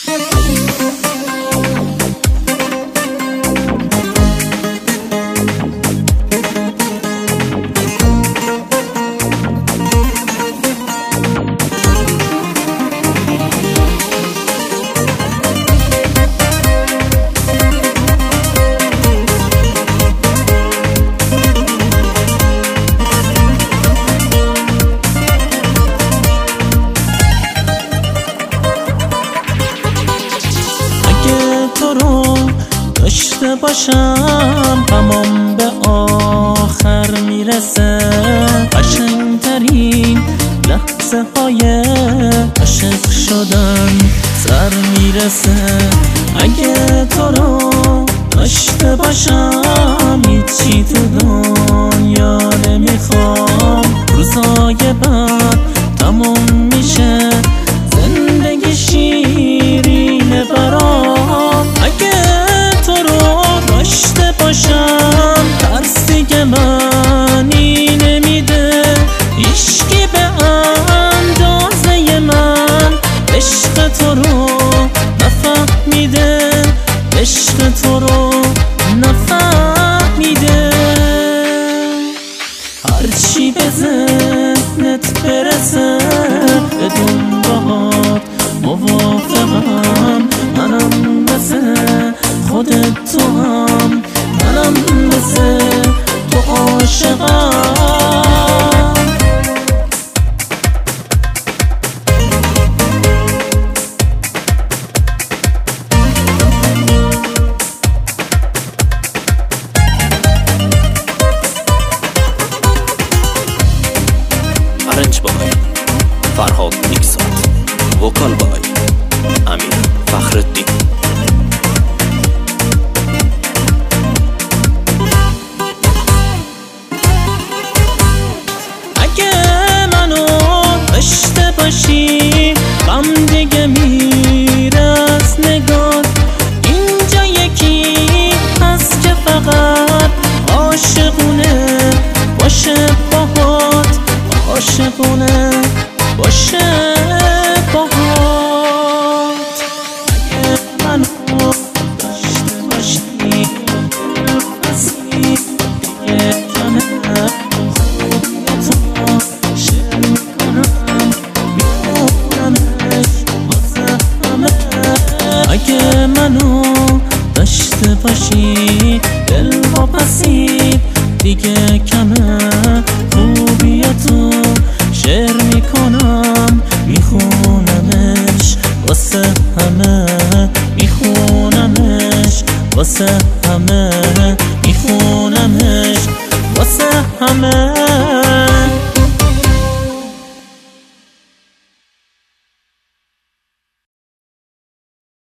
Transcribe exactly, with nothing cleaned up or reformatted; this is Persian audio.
داشته باشم همام به آخر میرسه، قشنگترین لحظه های عاشق شدن سر میرسه. اگه تو رو داشته باشم هیچی تو دنیا نمیخوام، روزای بعد تموم میشه زندگی شیرینه برام. اگه تو رو داشته باشم ترسی معنی نمیده، هیچکی به اندازه من عشق تو رو نفهمیده، عشق تو رو نفهمیده. هرچی به ذهنت برسه بدون باهات موافقم، منم مثل خودت تو هم، منم مثل تو عاشقم. ارنج بای فرهاد نیکزاد، وکال بای امیر فخرالدین. اگه منو داشته باشی غم دیگه میره از نگات، اینجا یکی هست که فقط عاشقونه باشه باهات، عاشقونه باشه باهات. اگه منو داشته باشی بسی دیگه کمه، خوبیتو شعر میکنم میخونمش واسه همه. اگه منو داشته باشی دل واپسی دیگه کمه، خوبیتو شعر میکنم میخونمش واسه همه، میخونمش واسه همه.